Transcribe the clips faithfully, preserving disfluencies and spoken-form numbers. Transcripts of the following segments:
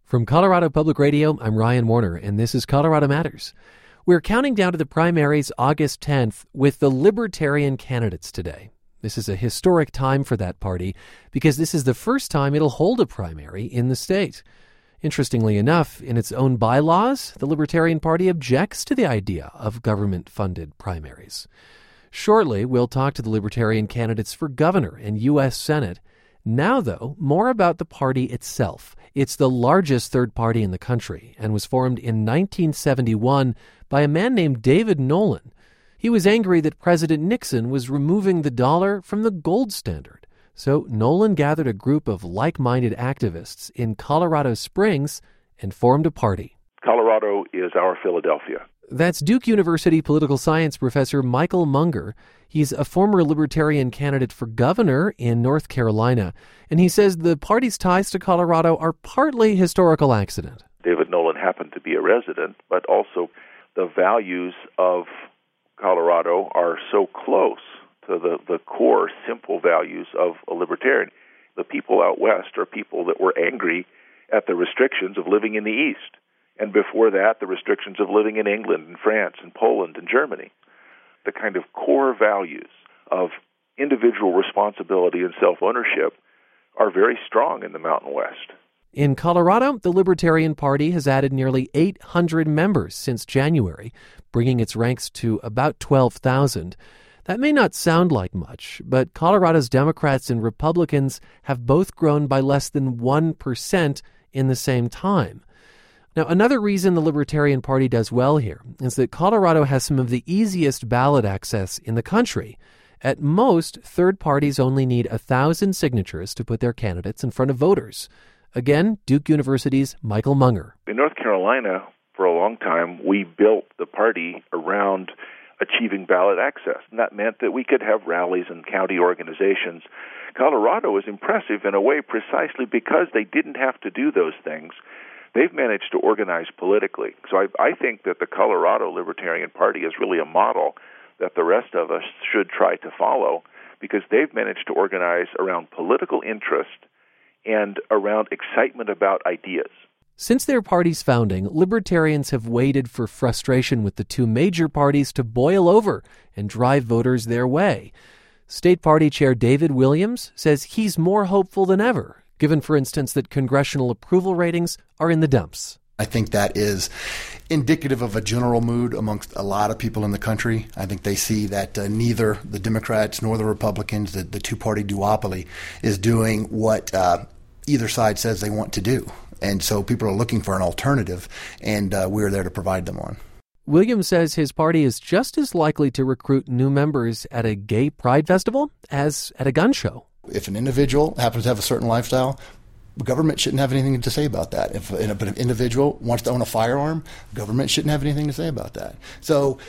From Colorado Public Radio, I'm Ryan Warner, and this is Colorado Matters. We're counting down to the primaries August tenth with the Libertarian candidates today. This is a historic time for that party because this is the first time it'll hold a primary in the state. Interestingly enough, in its own bylaws, the Libertarian Party objects to the idea of government-funded primaries. Shortly, we'll talk to the Libertarian candidates for governor and U S Senate. Now, though, more about the party itself. It's the largest third party in the country and was formed in nineteen seventy-one by a man named David Nolan. He was angry that President Nixon was removing the dollar from the gold standard. So Nolan gathered a group of like-minded activists in Colorado Springs and formed a party. Colorado is our Philadelphia. That's Duke University political science professor Michael Munger. He's a former Libertarian candidate for governor in North Carolina, and he says the party's ties to Colorado are partly historical accident. David Nolan happened to be a resident, but also the values of Colorado are so close to the, the core, simple values of a libertarian. The people out west are people that were angry at the restrictions of living in the East. And before that, the restrictions of living in England and France and Poland and Germany. The kind of core values of individual responsibility and self-ownership are very strong in the Mountain West. In Colorado, the Libertarian Party has added nearly eight hundred members since January, bringing its ranks to about twelve thousand. That may not sound like much, but Colorado's Democrats and Republicans have both grown by less than one percent in the same time. Now, another reason the Libertarian Party does well here is that Colorado has some of the easiest ballot access in the country. At most, third parties only need one thousand signatures to put their candidates in front of voters. Again, Duke University's Michael Munger. In North Carolina, for a long time, we built the party around achieving ballot access. And that meant that we could have rallies and county organizations. Colorado is impressive in a way precisely because they didn't have to do those things. They've managed to organize politically. So I, I think that the Colorado Libertarian Party is really a model that the rest of us should try to follow because they've managed to organize around political interest and around excitement about ideas. Since their party's founding, libertarians have waited for frustration with the two major parties to boil over and drive voters their way. State Party Chair David Williams says he's more hopeful than ever, given, for instance, that congressional approval ratings are in the dumps. I think that is indicative of a general mood amongst a lot of people in the country. I think they see that uh, neither the Democrats nor the Republicans, the, the two-party duopoly, is doing what uh, either side says they want to do. And so people are looking for an alternative, and uh, we're there to provide them one. Williams says his party is just as likely to recruit new members at a gay pride festival as at a gun show. If an individual happens to have a certain lifestyle, the government shouldn't have anything to say about that. If, if an individual wants to own a firearm, government shouldn't have anything to say about that. So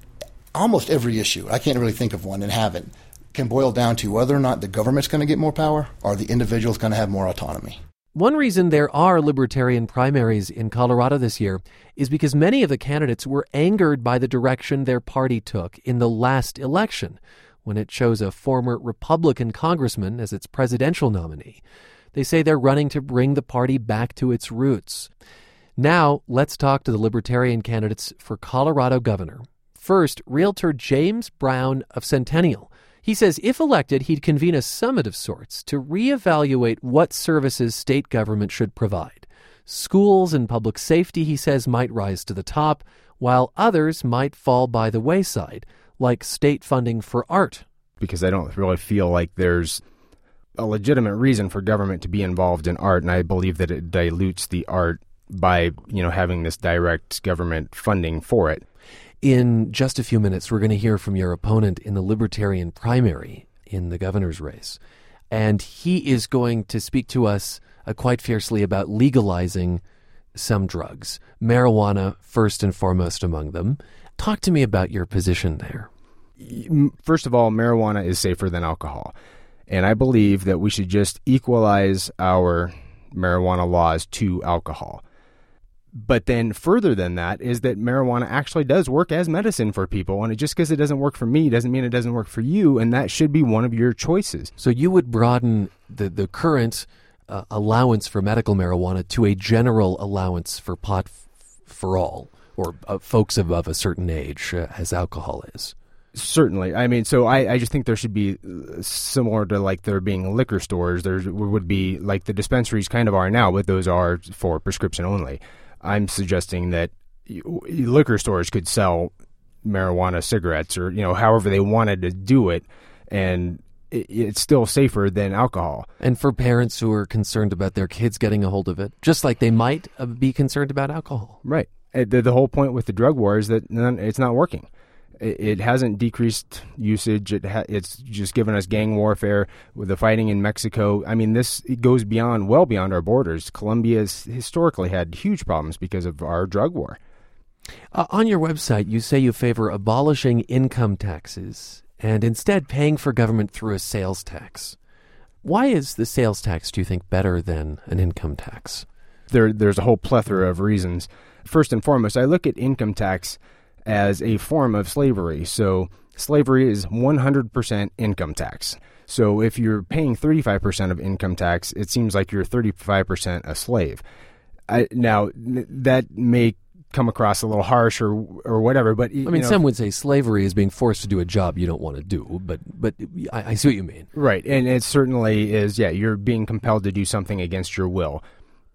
almost every issue, I can't really think of one and haven't, can boil down to whether or not the government's going to get more power or the individual's going to have more autonomy. One reason there are libertarian primaries in Colorado this year is because many of the candidates were angered by the direction their party took in the last election, when it chose a former Republican congressman as its presidential nominee. They say they're running to bring the party back to its roots. Now, let's talk to the Libertarian candidates for Colorado governor. First, Realtor James Brown of Centennial. He says if elected, he'd convene a summit of sorts to reevaluate what services state government should provide. Schools and public safety, he says, might rise to the top, while others might fall by the wayside, like state funding for art. Because I don't really feel like there's a legitimate reason for government to be involved in art, and I believe that it dilutes the art by, you know, having this direct government funding for it. In just a few minutes, we're going to hear from your opponent in the Libertarian primary in the governor's race. And he is going to speak to us uh, quite fiercely about legalizing some drugs, marijuana first and foremost among them. Talk to me about your position there. First of all, marijuana is safer than alcohol. And I believe that we should just equalize our marijuana laws to alcohol. But then further than that is that marijuana actually does work as medicine for people. And just because it doesn't work for me doesn't mean it doesn't work for you. And that should be one of your choices. So you would broaden the, the current uh, allowance for medical marijuana to a general allowance for pot f- for all, or uh, folks above a certain age, uh, as alcohol is. Certainly. I mean, so I, I just think there should be similar to like there being liquor stores. There would be like the dispensaries kind of are now, but those are for prescription only. I'm suggesting that liquor stores could sell marijuana cigarettes or, you know, however they wanted to do it, and it, it's still safer than alcohol. And for parents who are concerned about their kids getting a hold of it, just like they might uh, be concerned about alcohol. Right. The, the whole point with the drug war is that none, it's not working. It hasn't decreased usage. It ha- it's just given us gang warfare with the fighting in Mexico. I mean, this it goes beyond, well beyond our borders. Colombia has historically had huge problems because of our drug war. Uh, on your website, you say you favor abolishing income taxes and instead paying for government through a sales tax. Why is the sales tax, do you think, better than an income tax? There, there's a whole plethora of reasons. First and foremost, I look at income tax as a form of slavery. So slavery is one hundred percent income tax. So if you're paying thirty-five percent of income tax, it seems like you're thirty-five percent a slave. I, now, that may come across a little harsh or or whatever, but... I mean, know, some would say slavery is being forced to do a job you don't want to do, but but I, I see what you mean. Right, and it certainly is, yeah, you're being compelled to do something against your will.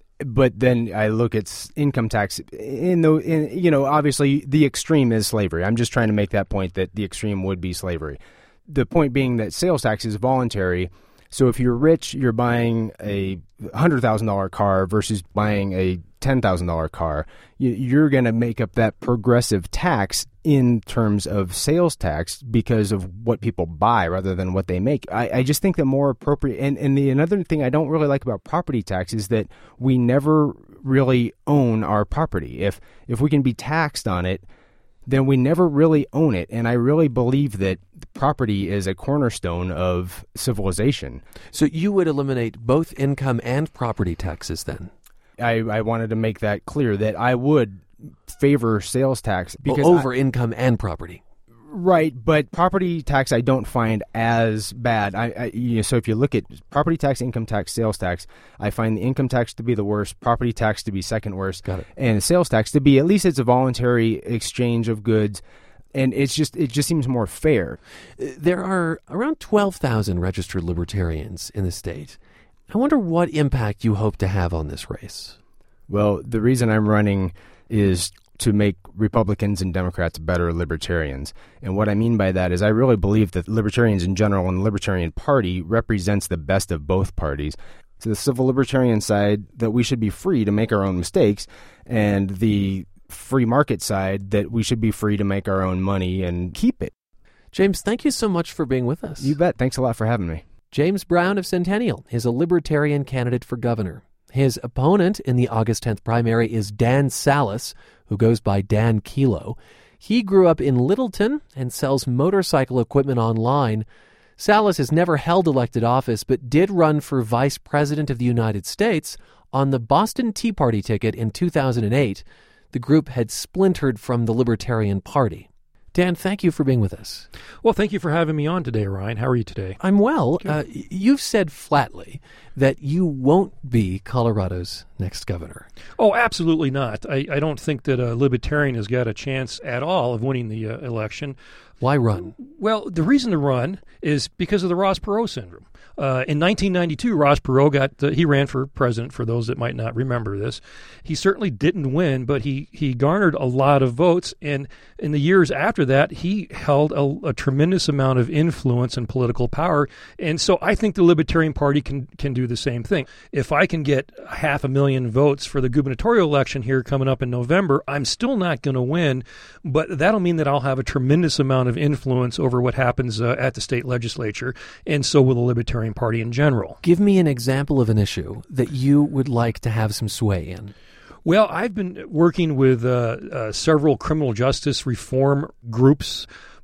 But then I look at income tax in the, in, you know, obviously the extreme is slavery. I'm just trying to make that point that the extreme would be slavery. The point being that sales tax is voluntary. So if you're rich, you're buying a one hundred thousand dollars car versus buying a ten thousand dollars car. You're going to make up that progressive tax in terms of sales tax because of what people buy rather than what they make. I, I just think that more appropriate. And, and the another thing I don't really like about property tax is that we never really own our property. If if we can be taxed on it, then we never really own it. And I really believe that property is a cornerstone of civilization. So you would eliminate both income and property taxes then? I, I wanted to make that clear that I would favor sales tax because over I, income and property. Right, but property tax I don't find as bad. I, I you know, so if you look at property tax, income tax, sales tax, I find the income tax to be the worst, property tax to be second worst, Got it. and sales tax to be, at least it's a voluntary exchange of goods, and it's just it just seems more fair. There are around twelve thousand registered libertarians in the state. I wonder what impact you hope to have on this race. Well, the reason I'm running is to make Republicans and Democrats better libertarians. And what I mean by that is I really believe that libertarians in general and the Libertarian Party represents the best of both parties. To the civil libertarian side, that we should be free to make our own mistakes, and the free market side, that we should be free to make our own money and keep it. James, thank you so much for being with us. You bet. Thanks a lot for having me. James Brown of Centennial is a libertarian candidate for governor. His opponent in the August tenth primary is Dan Salas, who goes by Dan Kilo. He grew up in Littleton and sells motorcycle equipment online. Salas has never held elected office, but did run for vice president of the United States on the Boston Tea Party ticket in two thousand eight. The group had splintered from the Libertarian Party. Dan, thank you for being with us. Well, thank you for having me on today, Ryan. How are you today? I'm well. Uh, you've said flatly that you won't be Colorado's next governor. Oh, absolutely not. I, I don't think that a libertarian has got a chance at all of winning the uh, election. Why run? Well, the reason to run is because of the Ross Perot syndrome. Uh, in nineteen ninety-two, Ross Perot got uh, he ran for president. For those that might not remember this, he certainly didn't win, but he he garnered a lot of votes. And in the years after that, he held a, a tremendous amount of influence and political power. And so I think the Libertarian Party can can do the same thing. If I can get half a million votes for the gubernatorial election here coming up in November, I'm still not going to win, but that'll mean that I'll have a tremendous amount of influence over what happens uh, at the state legislature, and so will the Libertarian Party in general. Give me an example of an issue that you would like to have some sway in. Well, I've been working with uh, uh, several criminal justice reform groups,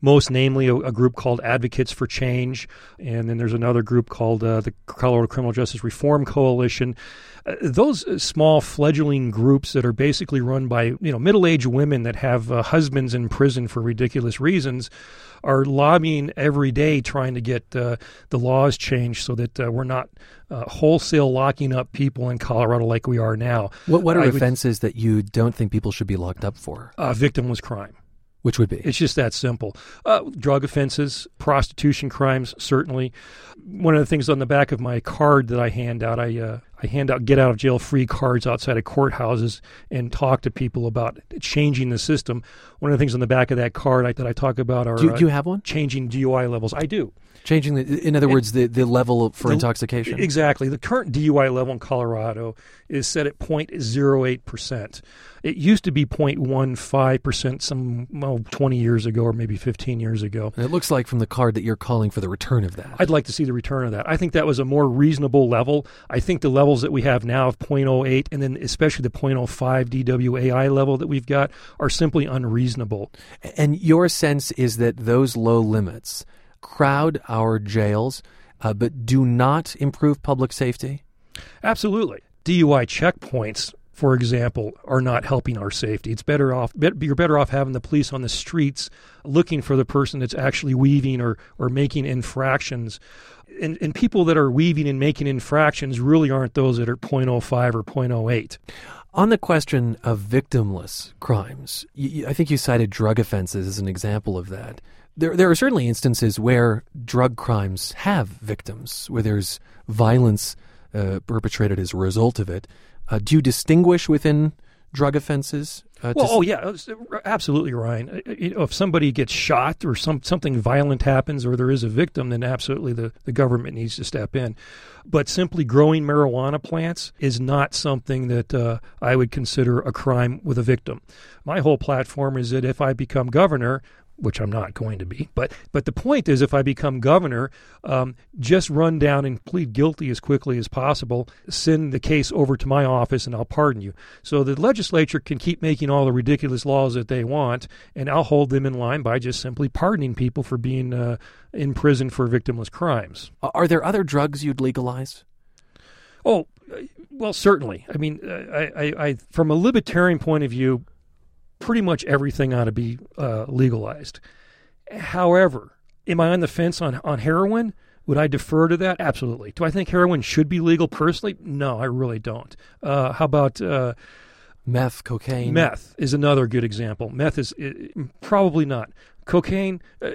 most namely a, a group called Advocates for Change, and then there's another group called uh, the Colorado Criminal Justice Reform Coalition. Uh, those small fledgling groups that are basically run by you know middle-aged women that have uh, husbands in prison for ridiculous reasons are lobbying every day trying to get uh, the laws changed so that uh, we're not uh, wholesale locking up people in Colorado like we are now. What, what are I offenses would, that you don't think people should be locked up for? Uh, victimless crime. Which would be? It's just that simple. Uh, drug offenses, prostitution crimes, certainly. One of the things on the back of my card that I hand out, I uh, I hand out get out of jail free cards outside of courthouses and talk to people about changing the system. One of the things on the back of that card I, that I talk about are do, do you have one? Uh, changing D U I levels. I do. Changing, the, in other words, the, the level for the, intoxication? Exactly. The current D U I level in Colorado is set at zero point zero eight percent. It used to be zero point one five percent some well, twenty years ago or maybe fifteen years ago. And it looks like from the card that you're calling for the return of that. I'd like to see the return of that. I think that was a more reasonable level. I think the levels that we have now of zero point zero eight and then especially the zero point zero five D W A I level that we've got are simply unreasonable. And your sense is that those low limits crowd our jails, uh, but do not improve public safety? Absolutely. D U I checkpoints, for example, are not helping our safety. It's better off, you're better off having the police on the streets looking for the person that's actually weaving or, or making infractions. And, and people that are weaving and making infractions really aren't those that are zero point zero five or zero point zero eight. On the question of victimless crimes, you, I think you cited drug offenses as an example of that. There, there are certainly instances where drug crimes have victims, where there's violence uh, perpetrated as a result of it. Uh, do you distinguish within drug offenses? Uh, well, to... oh yeah, absolutely, Ryan. You know, if somebody gets shot or some something violent happens, or there is a victim, then absolutely the, the government needs to step in. But simply growing marijuana plants is not something that uh, I would consider a crime with a victim. My whole platform is that if I become governor, which I'm not going to be. But but the point is, if I become governor, um, just run down and plead guilty as quickly as possible, send the case over to my office, and I'll pardon you. So the legislature can keep making all the ridiculous laws that they want, and I'll hold them in line by just simply pardoning people for being uh, in prison for victimless crimes. Are there other drugs you'd legalize? Oh, well, certainly. I mean, I, I, I from a libertarian point of view, pretty much everything ought to be uh, legalized. However, am I on the fence on, on heroin? Would I defer to that? Absolutely. Do I think heroin should be legal personally? No, I really don't. Uh, how about... Uh, meth, cocaine? Meth is another good example. Meth is uh, probably not. Cocaine? Uh,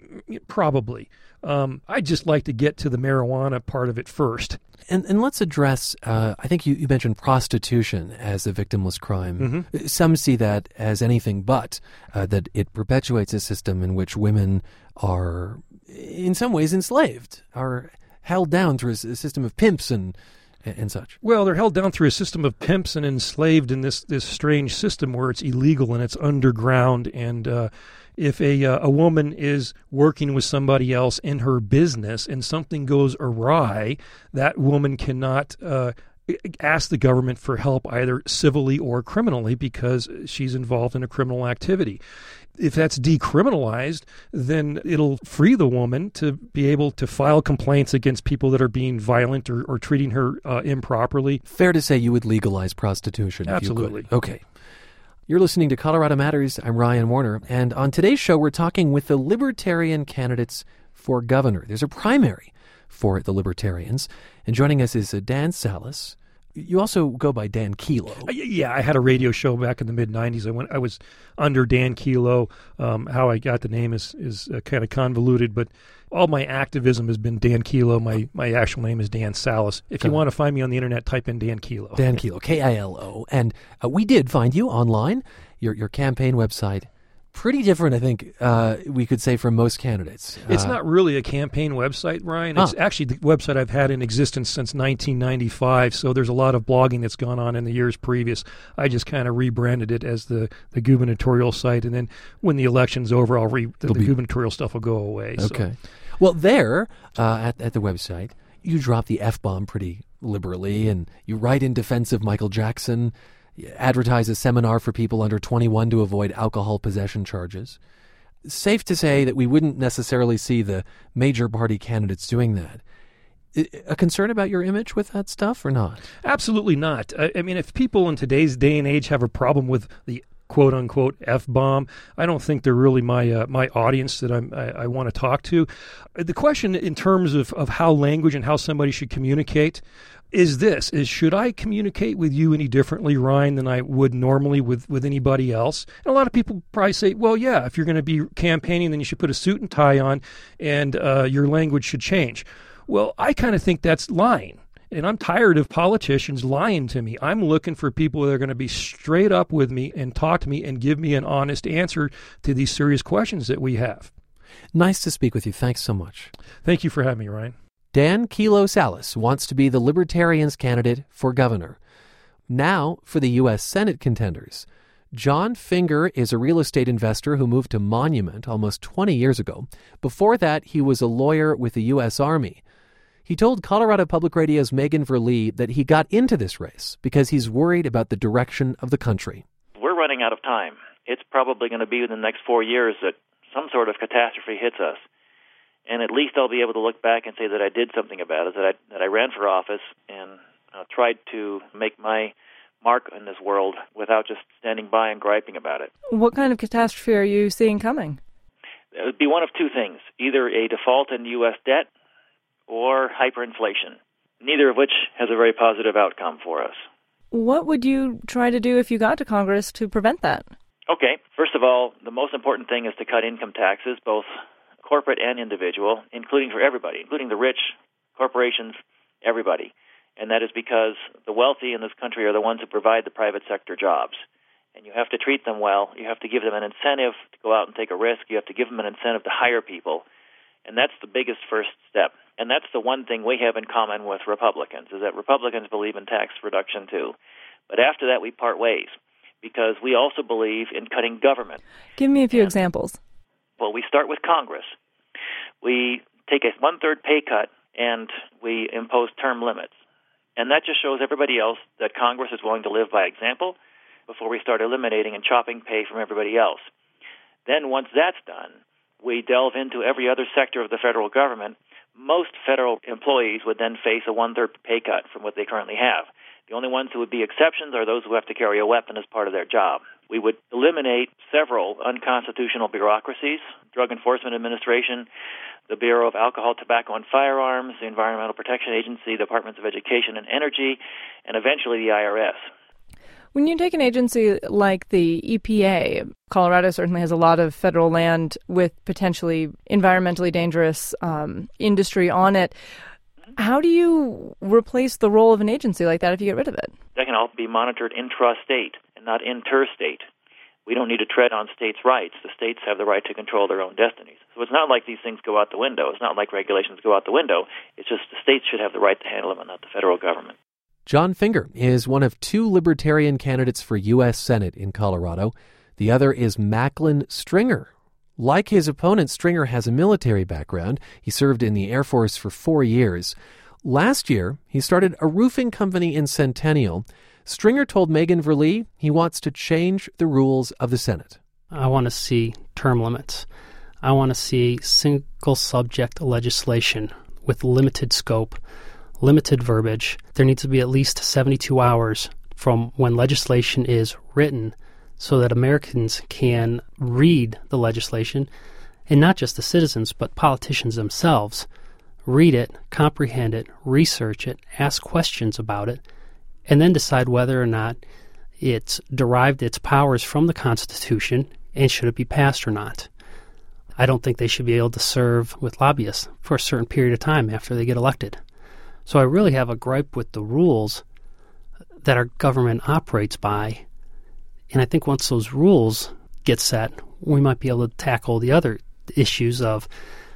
probably. Um, I'd just like to get to the marijuana part of it first. And and let's address, uh, I think you, you mentioned prostitution as a victimless crime. Mm-hmm. Some see that as anything but, uh, that it perpetuates a system in which women are in some ways enslaved, are held down through a system of pimps and and such. Well, they're held down through a system of pimps and enslaved in this, this strange system where it's illegal and it's underground. And uh, if a uh, a woman is working with somebody else in her business and something goes awry, that woman cannot uh, ask the government for help either civilly or criminally because she's involved in a criminal activity. If that's decriminalized, then it'll free the woman to be able to file complaints against people that are being violent or, or treating her uh, improperly. Fair to say you would legalize prostitution. Absolutely. If you could. Okay. You're listening to Colorado Matters. I'm Ryan Warner. And on today's show, we're talking with the Libertarian candidates for governor. There's a primary for the Libertarians. And joining us is uh, Dan Salas. You also go by Dan Kilo. Yeah, I had a radio show back in the mid nineties. I went. I was under Dan Kilo. Um, how I got the name is is uh, kind of convoluted, but all my activism has been Dan Kilo. My my actual name is Dan Salas. If you uh, want to find me on the internet, type in Dan Kilo. Dan Kilo, K I L O. And uh, we did find you online. Your your campaign website. Pretty different, I think, uh, we could say, from most candidates. It's uh, not really a campaign website, Ryan. It's huh. actually the website I've had in existence since nineteen ninety-five, so there's a lot of blogging that's gone on in the years previous. I just kind of rebranded it as the, the gubernatorial site, and then when the election's over, I'll re, the, the be... gubernatorial stuff will go away. Okay. So. Well, there, uh, at, at the website, you drop the F-bomb pretty liberally, and you write in defense of Michael Jackson, advertise a seminar for people under twenty-one to avoid alcohol possession charges. safe to say that we wouldn't necessarily see the major party candidates doing that. A concern about your image with that stuff or not? Absolutely not. I, I mean, if people in today's day and age have a problem with the quote-unquote F-bomb, I don't think they're really my uh, my audience that I'm, I, I want to talk to. The question in terms of, of how language and how somebody should communicate is this, is should I communicate with you any differently, Ryan, than I would normally with, with anybody else? And a lot of people probably say, well, yeah, if you're going to be campaigning, then you should put a suit and tie on and uh, your language should change. Well, I kind of think that's lying, and I'm tired of politicians lying to me. I'm looking for people that are going to be straight up with me and talk to me and give me an honest answer to these serious questions that we have. Nice to speak with you. Thanks so much. Thank you for having me, Ryan. Dan Kelo Salas wants to be the Libertarians' candidate for governor. Now for the U S Senate contenders. John Finger is a real estate investor who moved to Monument almost twenty years ago. Before that, he was a lawyer with the U S Army. He told Colorado Public Radio's Megan Verlee that he got into this race because he's worried about the direction of the country. We're running out of time. It's probably going to be within the next four years that some sort of catastrophe hits us. And at least I'll be able to look back and say that I did something about it, that I, that I ran for office and uh, tried to make my mark in this world without just standing by and griping about it. What kind of catastrophe are you seeing coming? It would be one of two things, either a default in U S debt or hyperinflation, neither of which has a very positive outcome for us. What would you try to do if you got to Congress to prevent that? Okay, first of all, the most important thing is to cut income taxes, both corporate and individual, including for everybody, including the rich, corporations, everybody. And that is because the wealthy in this country are the ones who provide the private sector jobs. And you have to treat them well. You have to give them an incentive to go out and take a risk. You have to give them an incentive to hire people. And that's the biggest first step. And that's the one thing we have in common with Republicans, is that Republicans believe in tax reduction too. But after that, we part ways, because we also believe in cutting government. Give me a few and, examples. Well, we start with Congress. We take a one-third pay cut, and we impose term limits. And that just shows everybody else that Congress is willing to live by example before we start eliminating and chopping pay from everybody else. Then once that's done, we delve into every other sector of the federal government. Most federal employees would then face a one-third pay cut from what they currently have. The only ones who would be exceptions are those who have to carry a weapon as part of their job. We would eliminate several unconstitutional bureaucracies, Drug Enforcement Administration, the Bureau of Alcohol, Tobacco, and Firearms, the Environmental Protection Agency, the Departments of Education and Energy, and eventually the I R S. When you take an agency like the E P A, Colorado certainly has a lot of federal land with potentially environmentally dangerous um, industry on it. How do you replace the role of an agency like that if you get rid of it? That can all be monitored intrastate and not interstate. We don't need to tread on states' rights. The states have the right to control their own destinies. So it's not like these things go out the window. It's not like regulations go out the window. It's just the states should have the right to handle them and not the federal government. John Finger is one of two Libertarian candidates for U S Senate in Colorado. The other is Macklin Stringer. Like his opponent, Stringer has a military background. He served in the Air Force for four years. Last year, he started a roofing company in Centennial. Stringer told Megan Verlee he wants to change the rules of the Senate. I want to see term limits. I want to see single-subject legislation with limited scope, limited verbiage. There needs to be at least seventy-two hours from when legislation is written so that Americans can read the legislation, and not just the citizens, but politicians themselves. Read it, comprehend it, research it, ask questions about it, and then decide whether or not it's derived its powers from the Constitution and should it be passed or not. I don't think they should be able to serve with lobbyists for a certain period of time after they get elected. So I really have a gripe with the rules that our government operates by. And I think once those rules get set, we might be able to tackle the other issues of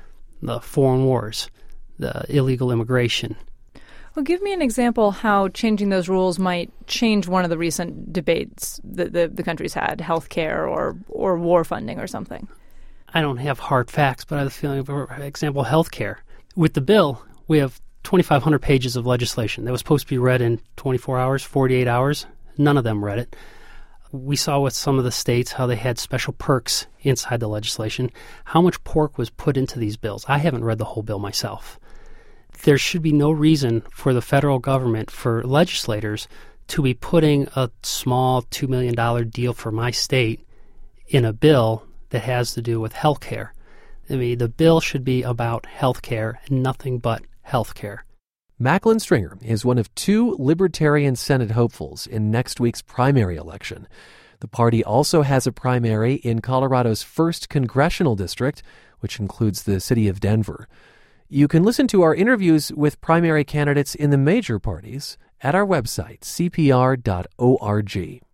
the foreign wars, the illegal immigration. Well, give me an example how changing those rules might change one of the recent debates that the, the country's had, health care or, or war funding or something. I don't have hard facts, but I have a feeling, for example, health care. With the bill, we have twenty-five hundred pages of legislation that was supposed to be read in twenty-four hours, forty-eight hours. None of them read it. We saw with some of the states how they had special perks inside the legislation, how much pork was put into these bills. I haven't read the whole bill myself. There should be no reason for the federal government, for legislators, to be putting a small two million dollars deal for my state in a bill that has to do with health care. I mean, the bill should be about health care and nothing but health care. Macklin Stringer is one of two Libertarian Senate hopefuls in next week's primary election. The party also has a primary in Colorado's first congressional district, which includes the city of Denver. You can listen to our interviews with primary candidates in the major parties at our website, c p r dot org.